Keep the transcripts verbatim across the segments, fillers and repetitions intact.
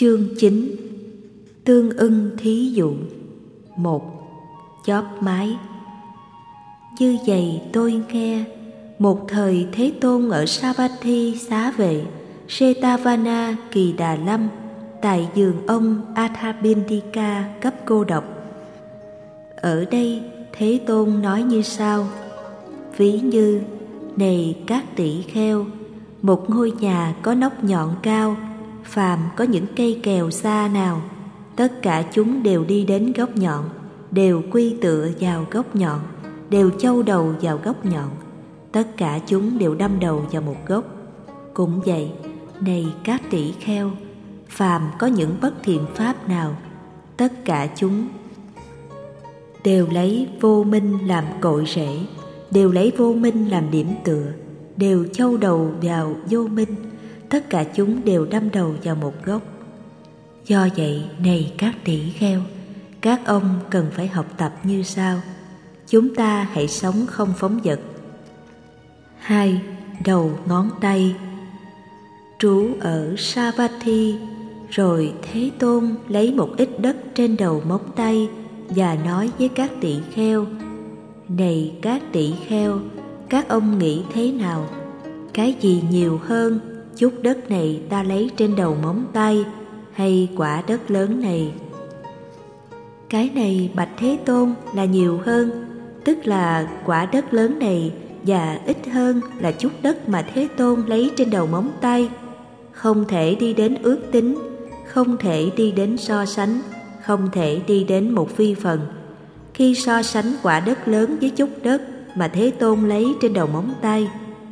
Chương chín. Tương ưng thí dụ. Một. Chóp mái. Như vậy tôi nghe, một thời Thế Tôn ở Savatthi xá vệ Setavana Kỳ Đà Lâm, tại giường ông Athabindika cấp cô độc. Ở đây Thế Tôn nói như sau: ví như, này các tỷ kheo, một ngôi nhà có nóc nhọn cao, phàm có những cây kèo xa nào, tất cả chúng đều đi đến gốc nhọn, đều quy tựa vào gốc nhọn, đều châu đầu vào gốc nhọn, tất cả chúng đều đâm đầu vào một gốc. Cũng vậy, này các tỷ kheo, phàm có những bất thiện pháp nào, tất cả chúng đều lấy vô minh làm cội rễ, đều lấy vô minh làm điểm tựa, đều châu đầu vào vô minh, tất cả chúng đều đâm đầu vào một gốc. Do vậy, này các tỷ kheo, các ông cần phải học tập như sau. Chúng ta hãy sống không phóng dật. Hai. Đầu ngón tay. Trú ở Savatthi, rồi Thế Tôn lấy một ít đất trên đầu móng tay và nói với các tỷ kheo: này các tỷ kheo, các ông nghĩ thế nào? Cái gì nhiều hơn, chút đất này ta lấy trên đầu móng tay, hay quả đất lớn này? Cái này, bạch Thế Tôn, là nhiều hơn, tức là quả đất lớn này, và ít hơn là chút đất mà Thế Tôn lấy trên đầu móng tay. Không thể đi đến ước tính, không thể đi đến so sánh, không thể đi đến một vi phần. Khi so sánh quả đất lớn với chút đất mà Thế Tôn lấy trên đầu móng tay.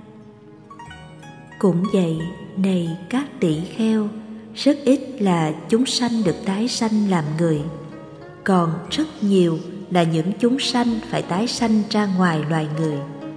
Cũng vậy, này các tỷ kheo, rất ít là chúng sanh được tái sanh làm người, còn rất nhiều là những chúng sanh phải tái sanh ra ngoài loài người.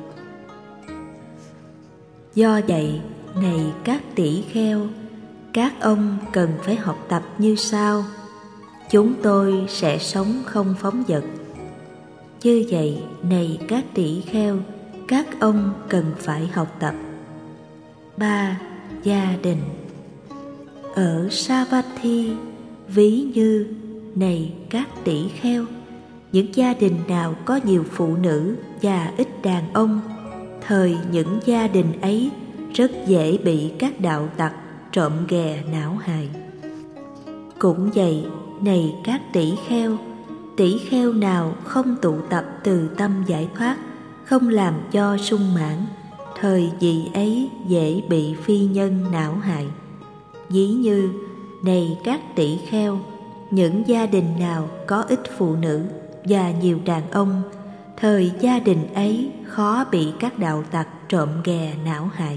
Do vậy, này các tỷ kheo, các ông cần phải học tập như sau. Chúng tôi sẽ sống không phóng dật. Như vậy, này các tỷ kheo, các ông cần phải học tập. Ba. Gia đình. Ở Savatthi, ví như, này các tỷ kheo, những gia đình nào có nhiều phụ nữ và ít đàn ông, thời những gia đình ấy rất dễ bị các đạo tặc trộm ghè não hại. Cũng vậy, này các tỷ kheo, tỷ kheo nào không tụ tập từ tâm giải thoát, không làm cho sung mãn, thời vị ấy dễ bị phi nhân não hại. Ví như, này các tỷ kheo, những gia đình nào có ít phụ nữ và nhiều đàn ông, thời gia đình ấy khó bị các đạo tặc trộm ghè não hại.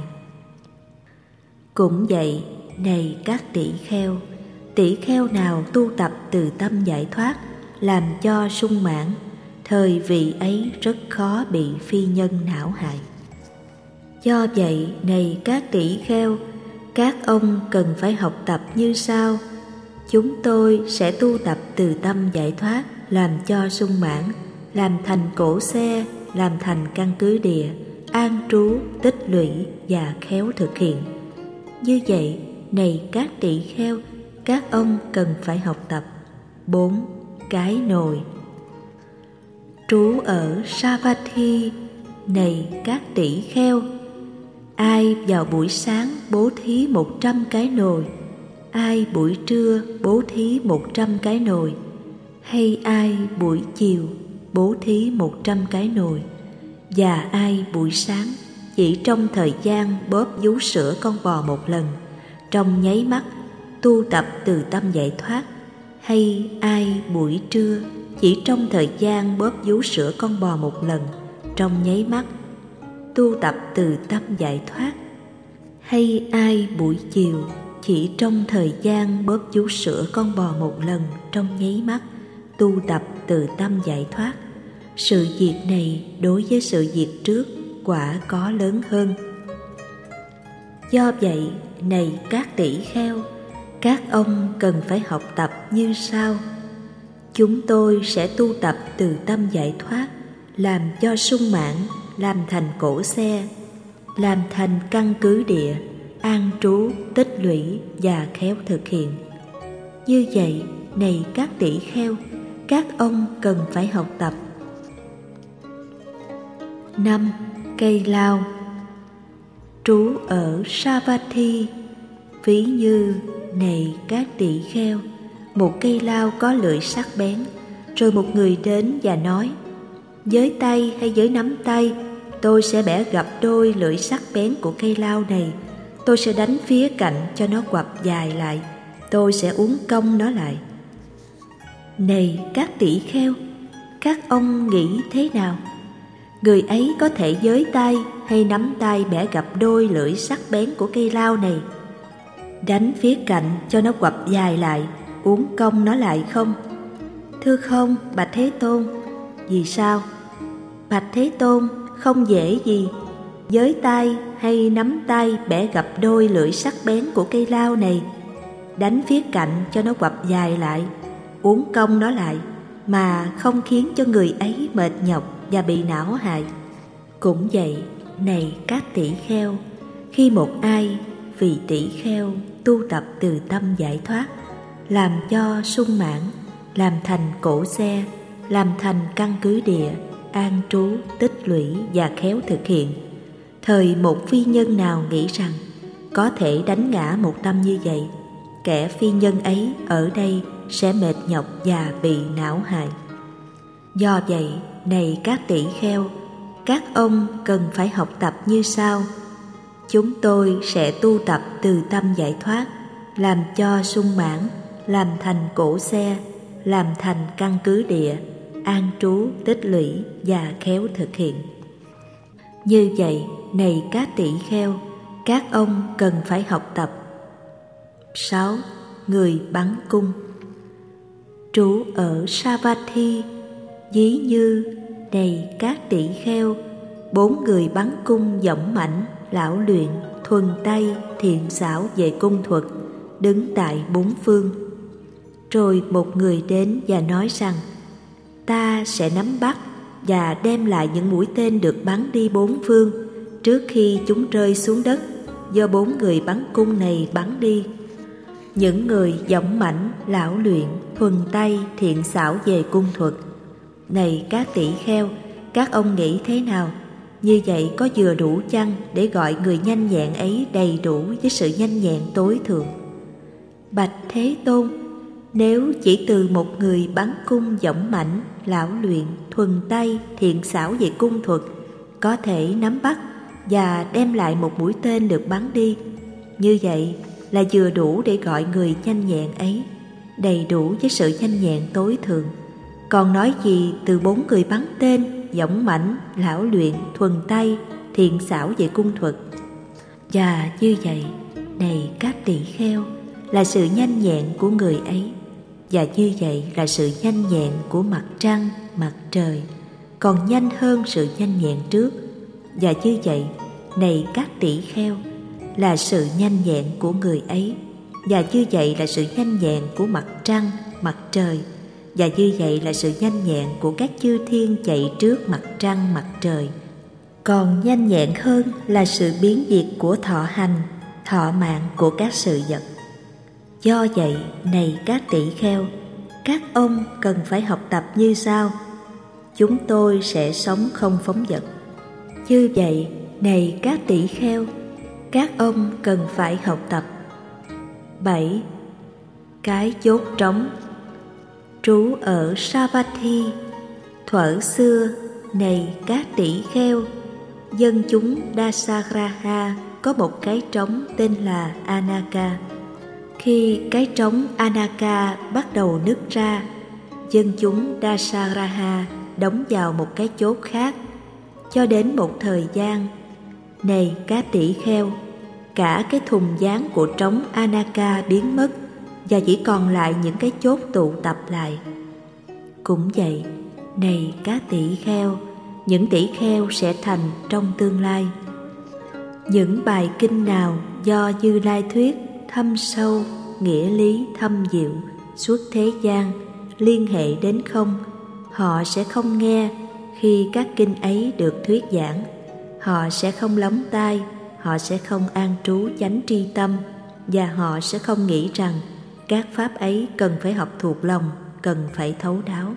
Cũng vậy, này các tỷ kheo, tỷ kheo nào tu tập từ tâm giải thoát, làm cho sung mãn, thời vị ấy rất khó bị phi nhân não hại. Do vậy, này các tỷ kheo, các ông cần phải học tập như sau. Chúng tôi sẽ tu tập từ tâm giải thoát, làm cho sung mãn, làm thành cổ xe, làm thành căn cứ địa, an trú, tích lũy và khéo thực hiện. Như vậy, này các tỷ kheo, các ông cần phải học tập. Bốn. Cái nồi. Trú ở Savatthi, này các tỷ kheo, ai vào buổi sáng bố thí một trăm cái nồi, ai buổi trưa bố thí một trăm cái nồi, hay ai buổi chiều bố thí một trăm cái nồi, và ai buổi sáng chỉ trong thời gian bóp vú sữa con bò một lần, trong nháy mắt tu tập từ tâm giải thoát, hay ai buổi trưa chỉ trong thời gian bóp vú sữa con bò một lần, trong nháy mắt tu tập từ tâm giải thoát, hay ai buổi chiều chỉ trong thời gian bóp vú sữa con bò một lần, trong nháy mắt tu tập từ tâm giải thoát. Sự việc này đối với sự việc trước quả có lớn hơn. Do vậy, này các tỷ kheo, các ông cần phải học tập như sau. Chúng tôi sẽ tu tập từ tâm giải thoát, làm cho sung mãn, làm thành cổ xe, làm thành căn cứ địa, an trú, tích lũy và khéo thực hiện. Như vậy, này các tỷ kheo, các ông cần phải học tập. Năm. Cây lao. Trú ở Savatthi. Ví như, này các tỷ kheo, một cây lao có lưỡi sắc bén, rồi một người đến và nói: với tay hay với nắm tay, tôi sẽ bẻ gập đôi lưỡi sắc bén của cây lao này. Tôi sẽ đánh phía cạnh cho nó quặp dài lại. Tôi sẽ uốn cong nó lại. Này các tỷ kheo, các ông nghĩ thế nào? Người ấy có thể với tay hay nắm tay bẻ gập đôi lưỡi sắc bén của cây lao này, đánh phía cạnh cho nó quặp dài lại, uốn cong nó lại không? Thưa không, bạch Thế Tôn. Vì sao? Bạch Thế Tôn, không dễ gì. Với tay hay nắm tay bẻ gập đôi lưỡi sắc bén của cây lao này, đánh phía cạnh cho nó quặp dài lại, uốn cong nó lại, mà không khiến cho người ấy mệt nhọc và bị não hại. Cũng vậy, này các tỷ kheo, khi một ai vì tỷ kheo tu tập từ tâm giải thoát, làm cho sung mãn, làm thành cổ xe, làm thành căn cứ địa, an trú, tích lũy và khéo thực hiện, thời một phi nhân nào nghĩ rằng có thể đánh ngã một tâm như vậy, kẻ phi nhân ấy ở đây sẽ mệt nhọc và bị não hại. Do vậy, này các tỷ kheo, các ông cần phải học tập như sau. Chúng tôi sẽ tu tập từ tâm giải thoát, làm cho sung mãn, làm thành cổ xe, làm thành căn cứ địa, an trú, tích lũy và khéo thực hiện. Như vậy, này các tỷ kheo, các ông cần phải học tập. Sáu. Người bắn cung. Trú ở Savatthi. Ví như, này các tỷ kheo, bốn người bắn cung dõng mãnh, lão luyện, thuần tay, thiện xảo về cung thuật, đứng tại bốn phương. Rồi một người đến và nói rằng: ta sẽ nắm bắt và đem lại những mũi tên được bắn đi bốn phương trước khi chúng rơi xuống đất do bốn người bắn cung này bắn đi. Những người dõng mãnh, lão luyện, thuần tay, thiện xảo về cung thuật. Này các tỷ kheo, các ông nghĩ thế nào? Như vậy có vừa đủ chăng để gọi người nhanh nhẹn ấy đầy đủ với sự nhanh nhẹn tối thượng? Bạch Thế Tôn, nếu chỉ từ một người bắn cung dõng mãnh, lão luyện, thuần tay, thiện xảo về cung thuật, có thể nắm bắt và đem lại một mũi tên được bắn đi, như vậy là vừa đủ để gọi người nhanh nhẹn ấy đầy đủ với sự nhanh nhẹn tối thượng. Còn nói gì từ bốn người bắn tên dõng mãnh, lão luyện, thuần tay, thiện xảo về cung thuật? Và như vậy, này các tỷ kheo, là sự nhanh nhẹn của người ấy. Và như vậy là sự nhanh nhẹn của mặt trăng, mặt trời, còn nhanh hơn sự nhanh nhẹn trước. Và như vậy, này các tỷ kheo, là sự nhanh nhẹn của người ấy. Và như vậy là sự nhanh nhẹn của mặt trăng, mặt trời. Và như vậy là sự nhanh nhẹn của các chư thiên chạy trước mặt trăng, mặt trời. Còn nhanh nhẹn hơn là sự biến diệt của thọ hành, thọ mạng của các sự vật. Do vậy, này các tỷ kheo, các ông cần phải học tập như sau. Chúng tôi sẽ sống không phóng dật. Như vậy, này các tỷ kheo, các ông cần phải học tập. Bảy. Cái chốt trống. Trú ở Savatthi. Thuở xưa, này các tỷ kheo, dân chúng Dasagraha có một cái trống tên là Anaka. Khi cái trống Anaka bắt đầu nứt ra, dân chúng Dasagraha đóng vào một cái chốt khác. Cho đến một thời gian, này các tỷ kheo, cả cái thùng dáng của trống Anaka biến mất và chỉ còn lại những cái chốt tụ tập lại. Cũng vậy, này các tỷ kheo, những tỷ kheo sẽ thành trong tương lai. Những bài kinh nào do Như Lai thuyết thâm sâu, nghĩa lý thâm diệu, suốt thế gian, liên hệ đến không, họ sẽ không nghe. Khi các kinh ấy được thuyết giảng, họ sẽ không lóng tai, họ sẽ không an trú chánh tri tâm, và họ sẽ không nghĩ rằng các pháp ấy cần phải học thuộc lòng, cần phải thấu đáo.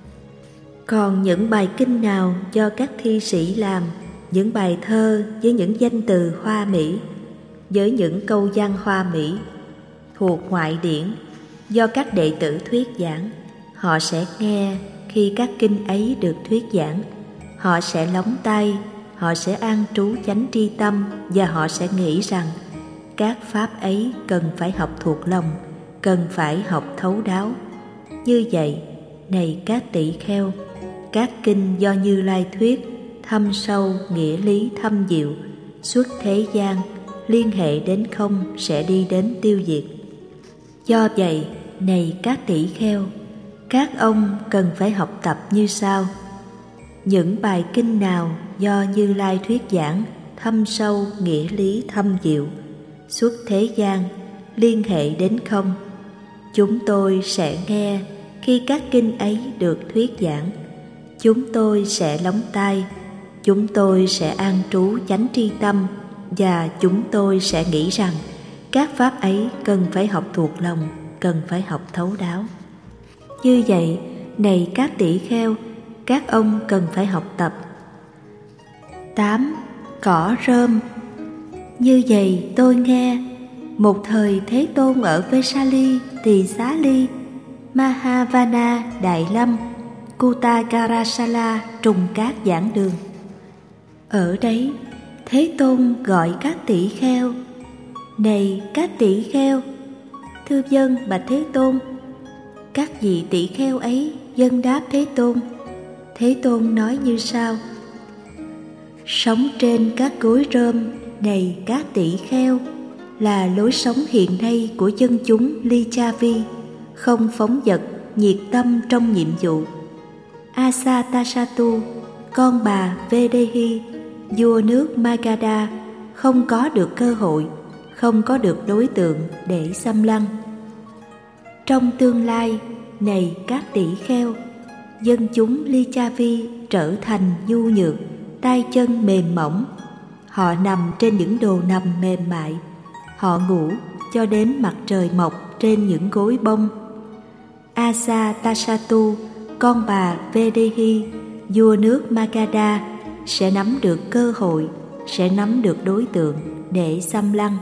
Còn những bài kinh nào do các thi sĩ làm, những bài thơ với những danh từ hoa mỹ, với những câu văn hoa mỹ, thuộc ngoại điển, do các đệ tử thuyết giảng, họ sẽ nghe khi các kinh ấy được thuyết giảng, họ sẽ lóng tai, họ sẽ an trú chánh tri tâm và họ sẽ nghĩ rằng các pháp ấy cần phải học thuộc lòng, cần phải học thấu đáo. Như vậy, này các tỷ kheo, các kinh do Như Lai thuyết, thâm sâu, nghĩa lý thâm diệu, xuất thế gian, liên hệ đến không sẽ đi đến tiêu diệt. Do vậy, này các tỷ kheo, các ông cần phải học tập như sau. Những bài kinh nào do Như Lai thuyết giảng, thâm sâu, nghĩa lý thâm diệu, xuất thế gian, liên hệ đến không, chúng tôi sẽ nghe khi các kinh ấy được thuyết giảng, chúng tôi sẽ lóng tai, chúng tôi sẽ an trú chánh tri tâm và chúng tôi sẽ nghĩ rằng các pháp ấy cần phải học thuộc lòng, cần phải học thấu đáo. Như vậy, này các tỷ kheo, các ông cần phải học tập. tám. Cỏ rơm. Như vậy tôi nghe, một thời Thế Tôn ở Vesali, Tỳ Xá Ly, Mahavana, Đại Lâm, Kutagarasala trùng cát giảng đường. Ở đấy, Thế Tôn gọi các tỷ kheo: Này các tỷ kheo! Thưa vâng, bạch Thế Tôn. Các vị tỷ kheo ấy vâng đáp Thế Tôn. Thế Tôn nói như sau: Sống trên các gối rơm, này các tỷ kheo, là lối sống hiện nay của dân chúng Lichavi, không phóng dật, nhiệt tâm trong nhiệm vụ. Asatasatu, con bà Vedehi, vua nước Magadha, không có được cơ hội, không có được đối tượng để xâm lăng. Trong tương lai, này các tỷ kheo, dân chúng Lichavi trở thành nhu nhược, tay chân mềm mỏng. Họ nằm trên những đồ nằm mềm mại. Họ ngủ cho đến mặt trời mọc trên những gối bông. Asatasatu, con bà Vedehi, vua nước Magadha, sẽ nắm được cơ hội, sẽ nắm được đối tượng để xâm lăng.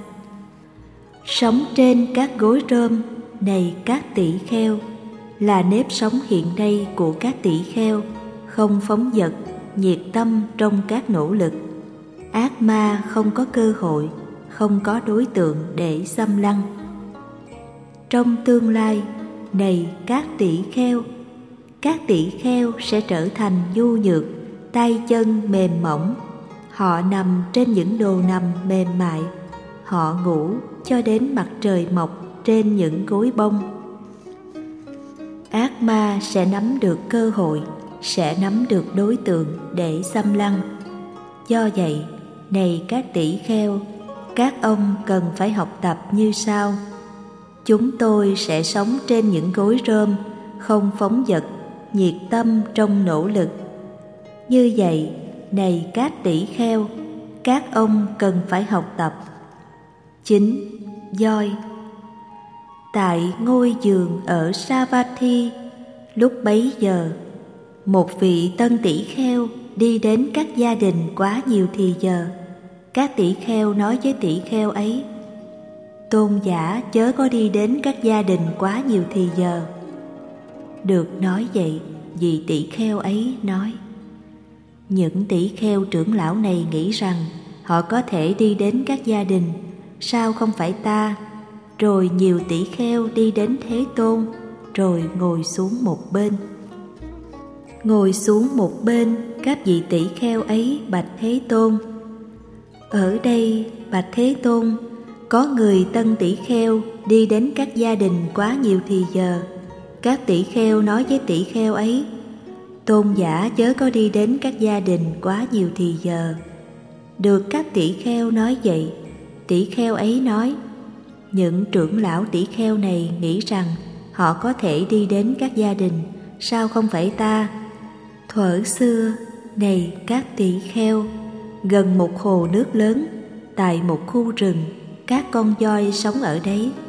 Sống trên các gối rơm, này các tỷ kheo, là nếp sống hiện nay của các tỷ kheo, không phóng dật, nhiệt tâm trong các nỗ lực. Ác ma không có cơ hội, không có đối tượng để xâm lăng. Trong tương lai, này các tỷ kheo, các tỷ kheo sẽ trở thành nhu nhược, tay chân mềm mỏng. Họ nằm trên những đồ nằm mềm mại. Họ ngủ cho đến mặt trời mọc trên những gối bông. Ác ma sẽ nắm được cơ hội, sẽ nắm được đối tượng để xâm lăng. Do vậy, này các tỷ kheo, các ông cần phải học tập như sau. Chúng tôi sẽ sống trên những gối rơm, không phóng dật, nhiệt tâm trong nỗ lực. Như vậy, này các tỷ kheo, các ông cần phải học tập. chín. Voi. Tại ngôi giường ở Savatthi, lúc bấy giờ, một vị tân tỷ kheo đi đến các gia đình quá nhiều thì giờ. Các tỷ kheo nói với tỷ kheo ấy: Tôn giả chớ có đi đến các gia đình quá nhiều thì giờ. Được nói vậy, vị tỷ kheo ấy nói: Những tỷ kheo trưởng lão này nghĩ rằng họ có thể đi đến các gia đình, sao không phải ta? Rồi nhiều tỷ kheo đi đến Thế Tôn, rồi ngồi xuống một bên. Ngồi xuống một bên, các vị tỷ kheo ấy bạch Thế Tôn: Ở đây, bạch Thế Tôn, có người tân tỷ kheo đi đến các gia đình quá nhiều thì giờ. Các tỷ kheo nói với tỷ kheo ấy: Tôn giả chớ có đi đến các gia đình quá nhiều thì giờ. Được các tỷ kheo nói vậy, tỷ kheo ấy nói: Những trưởng lão tỷ kheo này nghĩ rằng họ có thể đi đến các gia đình, sao không phải ta? Thuở xưa, này các tỷ kheo, gần một hồ nước lớn, tại một khu rừng, các con voi sống ở đấy.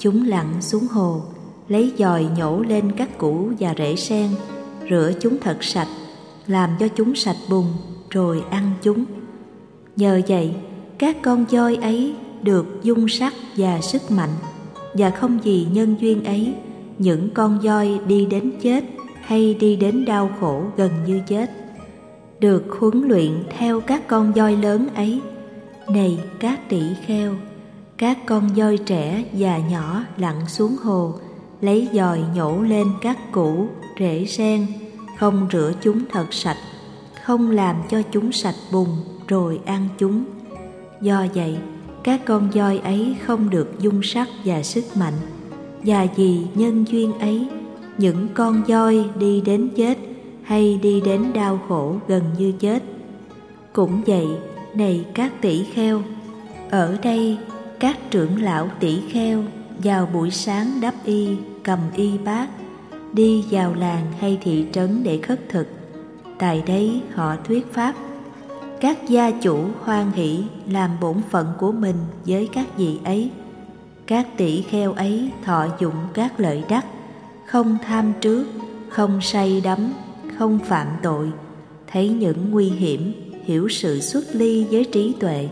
Chúng lặn xuống hồ, lấy dòi nhổ lên các củ và rễ sen, rửa chúng thật sạch, làm cho chúng sạch bùn, rồi ăn chúng. Nhờ vậy, các con voi ấy được dung sắc và sức mạnh, và không vì nhân duyên ấy, những con voi đi đến chết hay đi đến đau khổ gần như chết. Được huấn luyện theo các con voi lớn ấy, này các tỷ kheo, các con voi trẻ và nhỏ lặn xuống hồ, lấy dòi nhổ lên các củ, rễ sen, không rửa chúng thật sạch, không làm cho chúng sạch bùn, rồi ăn chúng. Do vậy, các con voi ấy không được dung sắc và sức mạnh, và vì nhân duyên ấy, những con voi đi đến chết hay đi đến đau khổ gần như chết. Cũng vậy, này các tỷ kheo, ở đây các trưởng lão tỷ kheo vào buổi sáng đắp y, cầm y bát, đi vào làng hay thị trấn để khất thực. Tại đấy họ thuyết pháp. Các gia chủ hoan hỷ làm bổn phận của mình với các vị ấy. Các tỷ kheo ấy thọ dụng các lợi đắc, không tham trước, không say đắm, không phạm tội, thấy những nguy hiểm, hiểu sự xuất ly với trí tuệ.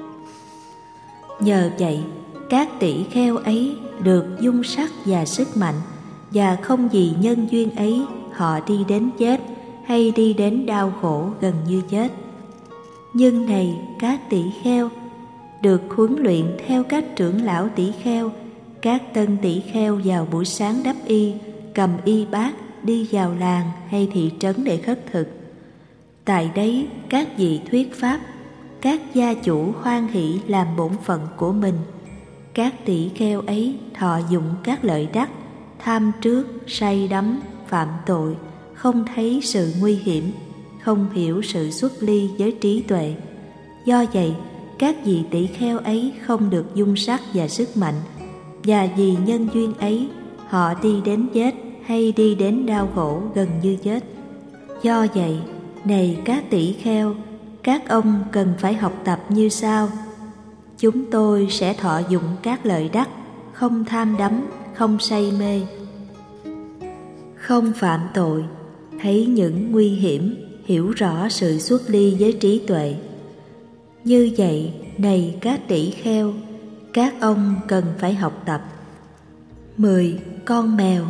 Nhờ vậy, các tỷ kheo ấy được dung sắc và sức mạnh, và không vì nhân duyên ấy họ đi đến chết hay đi đến đau khổ gần như chết. Nhưng này các tỷ kheo, được huấn luyện theo các trưởng lão tỷ kheo, các tân tỷ kheo vào buổi sáng đắp y, cầm y bát, đi vào làng hay thị trấn để khất thực. Tại đấy các vị thuyết pháp, các gia chủ hoan hỷ làm bổn phận của mình. Các tỷ kheo ấy thọ dụng các lợi đắc, tham trước, say đắm, phạm tội, không thấy sự nguy hiểm, không hiểu sự xuất ly với trí tuệ. Do vậy, các vị tỷ kheo ấy không được dung sắc và sức mạnh, và vì nhân duyên ấy, họ đi đến chết hay đi đến đau khổ gần như chết. Do vậy, này các tỷ kheo, các ông cần phải học tập như sau. Chúng tôi sẽ thọ dụng các lợi đắc, không tham đắm, không say mê, không phạm tội, thấy những nguy hiểm, hiểu rõ sự xuất ly với trí tuệ. Như vậy, này các tỷ kheo, các ông cần phải học tập. Mười con mèo.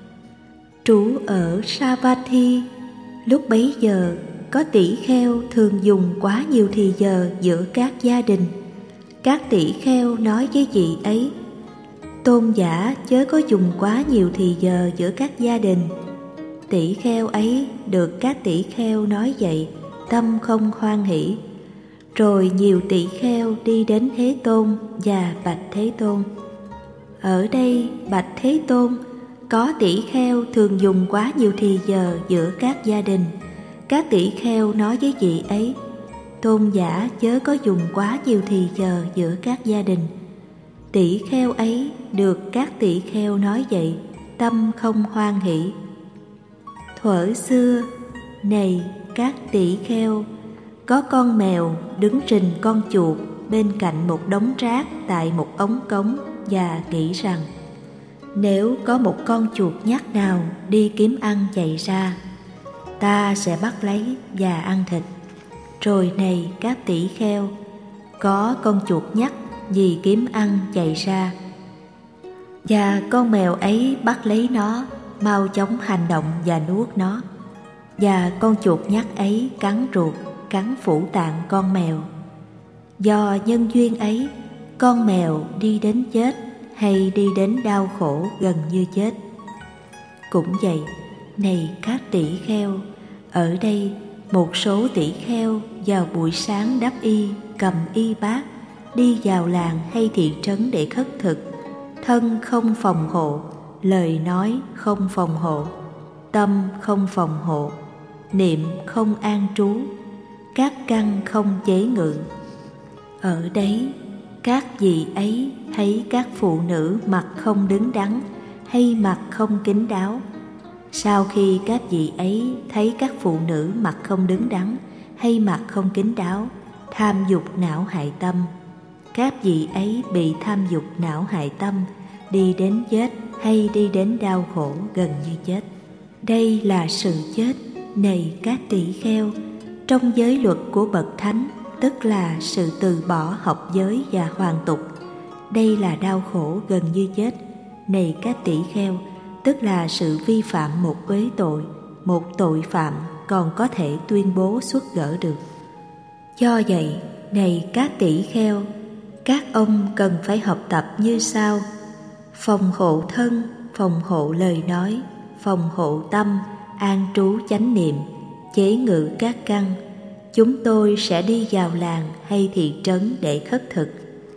Trú ở Savatthi, lúc bấy giờ có tỷ kheo thường dùng quá nhiều thì giờ giữa các gia đình. Các tỷ kheo nói với vị ấy: tôn giả chớ có dùng quá nhiều thì giờ giữa các gia đình. Tỷ kheo ấy được các tỷ kheo nói vậy, tâm không hoan hỷ. Rồi nhiều tỷ kheo đi đến Thế Tôn và bạch Thế Tôn: ở đây bạch Thế Tôn, có tỷ kheo thường dùng quá nhiều thì giờ giữa các gia đình. Các tỷ kheo nói với vị ấy: tôn giả chớ có dùng quá nhiều thì giờ giữa các gia đình. Tỷ kheo ấy được các tỷ kheo nói vậy, tâm không hoan hỷ. Thuở xưa, này các tỷ kheo, có con mèo đứng rình con chuột bên cạnh một đống rác tại một ống cống, và nghĩ rằng nếu có một con chuột nhắt nào đi kiếm ăn chạy ra, ta sẽ bắt lấy và ăn thịt. Rồi này các tỷ kheo, có con chuột nhắt vì kiếm ăn chạy ra, và con mèo ấy bắt lấy nó, mau chóng hành động và nuốt nó. Và con chuột nhắt ấy cắn ruột, cắn phủ tạng con mèo. Do nhân duyên ấy, con mèo đi đến chết hay đi đến đau khổ gần như chết. Cũng vậy, này các tỷ kheo, ở đây một số tỷ kheo vào buổi sáng đắp y, cầm y bát, đi vào làng hay thị trấn để khất thực, thân không phòng hộ, lời nói không phòng hộ, tâm không phòng hộ, niệm không an trú, các căn không chế ngự. Ở đấy, các vị ấy thấy các phụ nữ mặt không đứng đắn hay mặt không kín đáo. Sau khi các vị ấy thấy các phụ nữ mặt không đứng đắn hay mặt không kín đáo, tham dục não hại tâm, các vị ấy bị tham dục não hại tâm, đi đến chết hay đi đến đau khổ gần như chết. Đây là sự chết, này các tỷ kheo, trong giới luật của bậc thánh, tức là sự từ bỏ học giới và hoàn tục. Đây là đau khổ gần như chết, này các tỷ kheo, tức là sự vi phạm một uế tội, một tội phạm còn có thể tuyên bố xuất gỡ được. Do vậy, này các tỷ kheo, các ông cần phải học tập như sau: phòng hộ thân, phòng hộ lời nói, phòng hộ tâm, an trú chánh niệm, chế ngự các căn. Chúng tôi sẽ đi vào làng hay thị trấn để khất thực.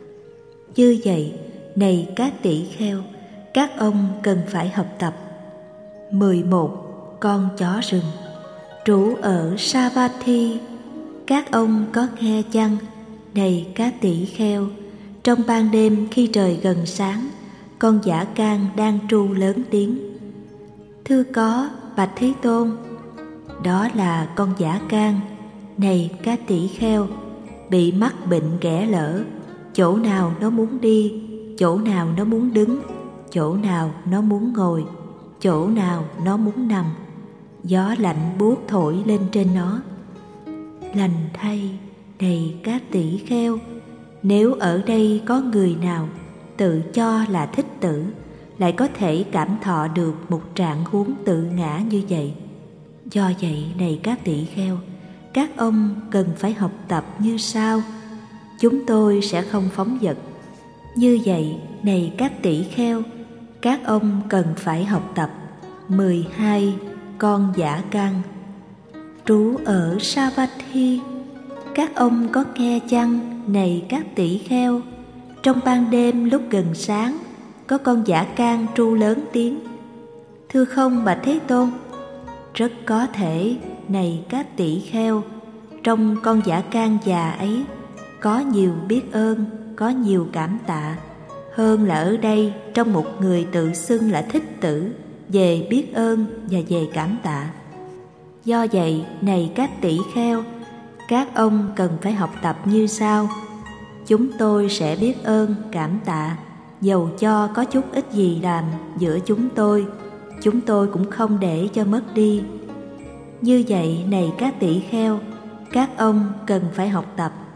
Như vậy, này các tỷ kheo, các ông cần phải học tập. mười một. Con chó rừng. Trú ở Savatthi, các ông có nghe chăng? Này các tỷ kheo, trong ban đêm khi trời gần sáng, con dã can đang tru lớn tiếng. Thưa có, bạch Thế Tôn. Đó là con dã can, này các tỷ kheo, bị mắc bệnh ghẻ lở, chỗ nào nó muốn đi, chỗ nào nó muốn đứng, chỗ nào nó muốn ngồi, chỗ nào nó muốn nằm. Gió lạnh buốt thổi lên trên nó. Lành thay, này các tỷ kheo, nếu ở đây có người nào tự cho là thích tử, lại có thể cảm thọ được một trạng huống tự ngã như vậy. Do vậy, này các tỷ kheo, các ông cần phải học tập như sau. Chúng tôi sẽ không phóng dật. Như vậy, này các tỷ kheo, các ông cần phải học tập. mười hai. Con dã can. Trú ở Savatthi, các ông có nghe chăng? Này các tỷ kheo, trong ban đêm lúc gần sáng, có con dã can tru lớn tiếng. Thưa không, bạch Thế Tôn. Rất có thể, này các tỷ kheo, trong con dã can già ấy có nhiều biết ơn, có nhiều cảm tạ, hơn là ở đây trong một người tự xưng là thích tử về biết ơn và về cảm tạ. Do vậy, này các tỷ kheo, các ông cần phải học tập như sau. Chúng tôi sẽ biết ơn, cảm tạ, dầu cho có chút ít gì làm giữa chúng tôi, chúng tôi cũng không để cho mất đi. Như vậy, này các tỷ kheo, các ông cần phải học tập.